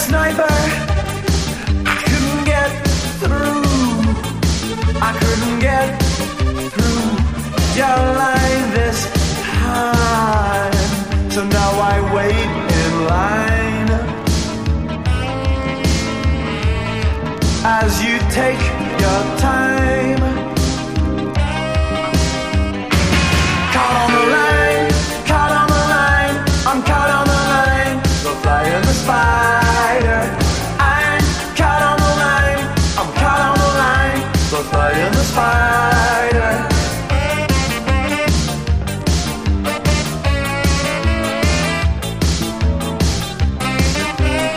sniper. I couldn't get through. I couldn't get through your line this time. So now I wait in line as you take your time.